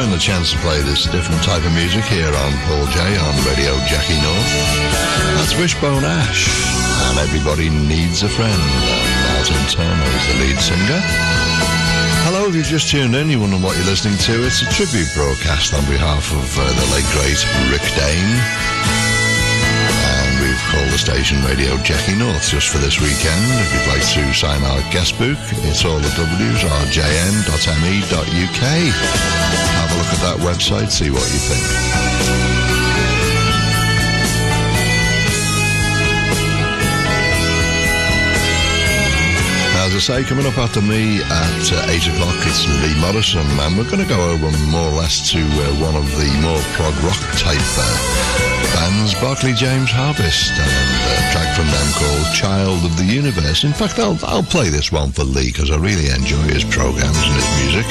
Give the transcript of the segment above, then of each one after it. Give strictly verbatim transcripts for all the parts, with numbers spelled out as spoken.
enjoying the chance to play this different type of music here on Paul J on Radio Jackie North. That's Wishbone Ash, and Everybody Needs a Friend. And Martin Turner is the lead singer. Hello, if you've just tuned in, you wonder what you're listening to. It's a tribute broadcast on behalf of uh, the late great Rick Dane. And we've called the station Radio Jackie North just for this weekend. If you'd like to sign our guest book, it's all the W's, r j n dot m e dot u k. Have a look at that website, see what you think. As I say, coming up after me at uh, eight o'clock, it's Lee Morrison, and we're going to go over more or less to uh, one of the more prog rock type uh, bands, Barclay James Harvest, and a track from them called Child of the Universe. In fact, I'll, I'll play this one for Lee because I really enjoy his programs and his music.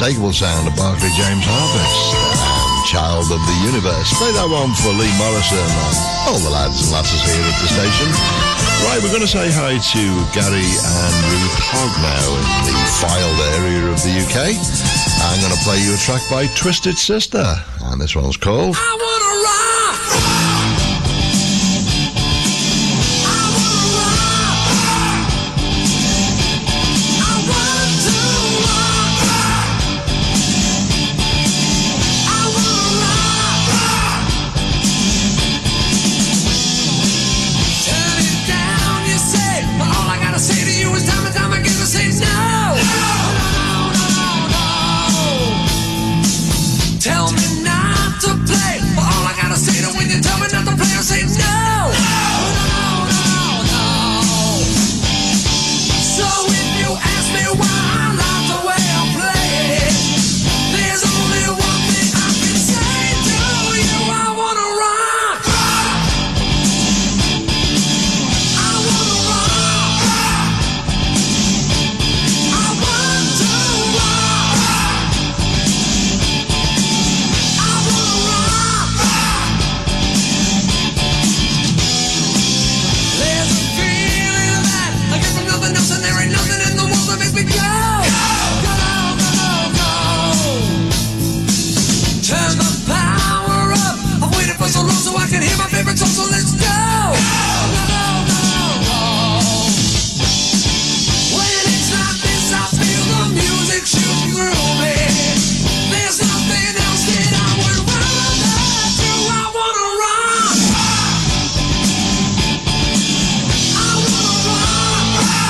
unmistakable sound of Barclay James Harvest and Child of the Universe. Play that one for Lee Morrison and all the lads and lasses here at the station. Right, we're going to say hi to Gary and Ruth Hogg now in the Fylde area of the U K. I'm going to play you a track by Twisted Sister, and this one's called I Wanna Rock! Tell me not to play, but all I gotta say to when you tell me not to play, I say no. No, no, no. So if you ask me why I like the way I play, there's only one thing I can say to you. I wanna rock. I wanna rock. I want to rock. And there ain't nothing in the world that makes me go. Go, go, go. Turn the power up. I've waited for so long so I can hear my favorite song, so let's go. Go, go, go. When it's like this, I feel the music shooting through me. There's nothing else that I would rather do. I wanna rock. I wanna rock.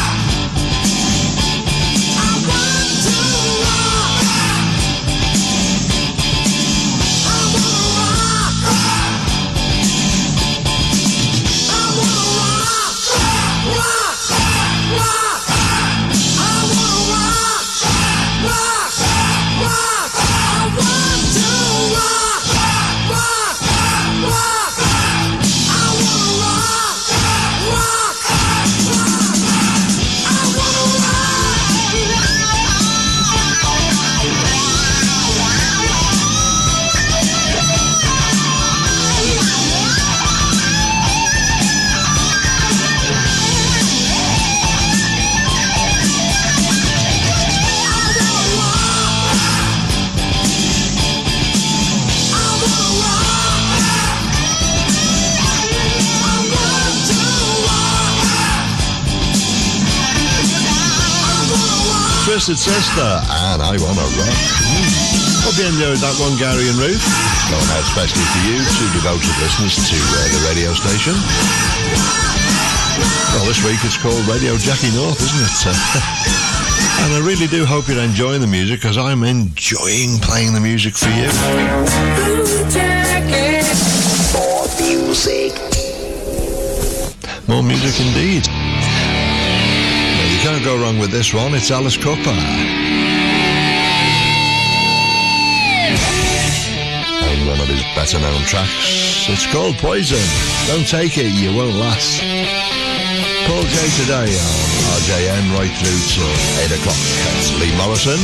Twisted Sister and I Wanna Rock. Mm. Hope you enjoyed that one, Gary and Ruth. Going out especially for you, two devoted listeners to uh, the radio station. Well, this week it's called Radio Jackie North, isn't it? And I really do hope you're enjoying the music, because I'm enjoying playing the music for you. More music. More music indeed. You can't go wrong with this one. It's Alice Cooper. And one of his better known tracks. It's called Poison. Don't take it, you won't last. Paul J today on R J N right through till eight o'clock. That's Lee Morrison.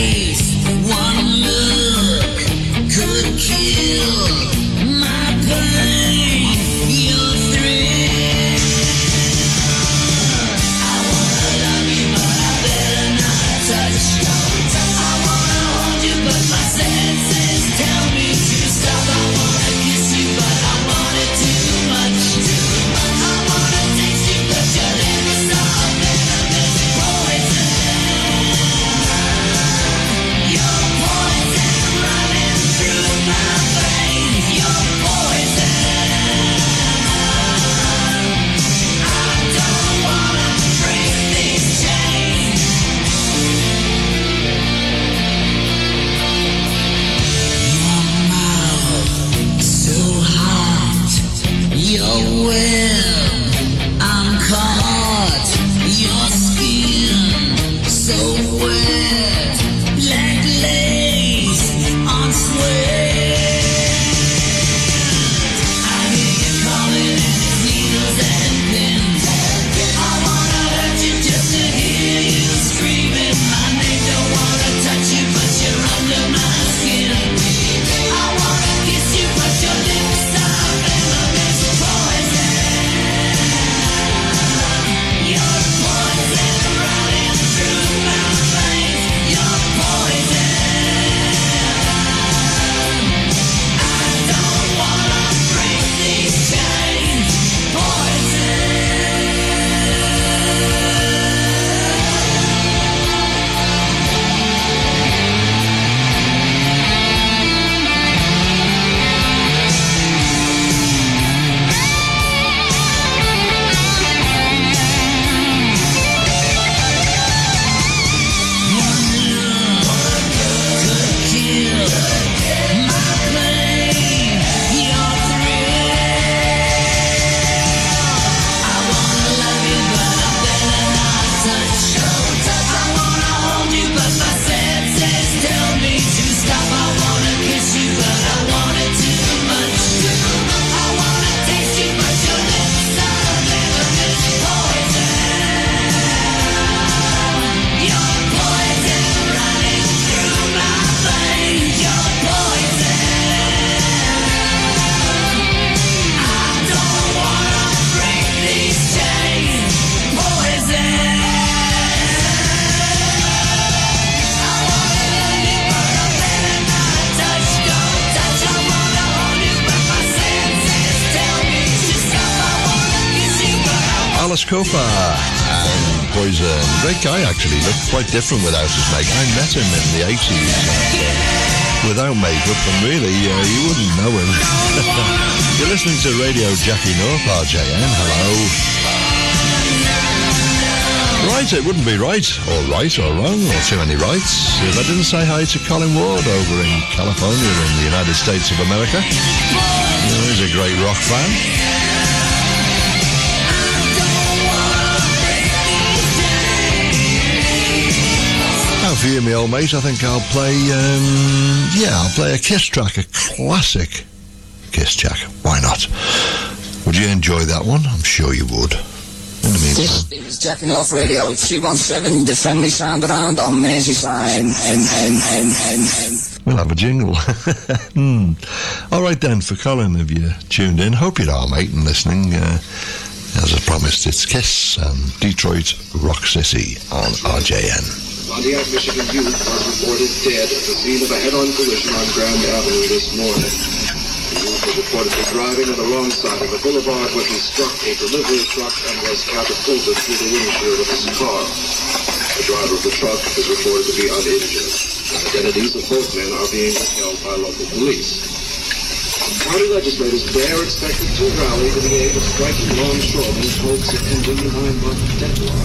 One look could kill my pain. Cooper and Poison. Great guy, actually. Looked quite different without his makeup. I met him in the eighties uh, without makeup, and really, uh, you wouldn't know him. You're listening to Radio Jackie North, R J N. Hello. Right, it wouldn't be right, or right, or wrong, or too many rights, if I didn't say hi to Colin Ward over in California in the United States of America. He's a great rock fan. Now for you, my old mate, I think I'll play, um, yeah, I'll play a Kiss track, a classic Kiss track. Why not? Would you enjoy that one? I'm sure you would. In the meantime. This is Jackie North Radio, three one seven, the friendly sound around on Merseyside. And, and, and, and, and. We'll have a jingle. hmm. All right then, for Colin, have you tuned in? Hope you're all, mate, and listening. Uh, as I promised, it's Kiss and Detroit Rock City on R J N. Pontiac, Michigan youth was reported dead at the scene of a head-on collision on Grand Avenue this morning. The youth was reportedly driving on the wrong side of the boulevard when he struck a delivery truck and was catapulted through the windshield of his car. The driver of the truck is reported to be uninjured. The identities of both men are being held by local police. County legislators there expected to rally to the aid of striking longshoremen's hopes of ending the nine-month deadlock.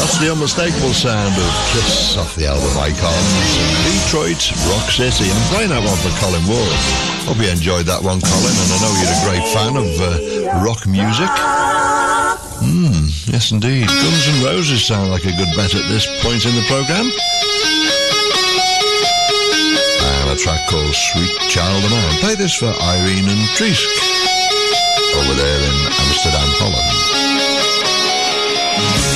That's the unmistakable sound of Kiss off the album Icons. Detroit Rock City. I'm playing that one for Colin Ward. Hope you enjoyed that one, Colin, and I know you're a great fan of uh, rock music. Hmm, yes indeed. Guns N' Roses sound like a good bet at this point in the programme. And a track called Sweet Child of Mine. Play this for Irene and Trisk over there in Amsterdam, Holland.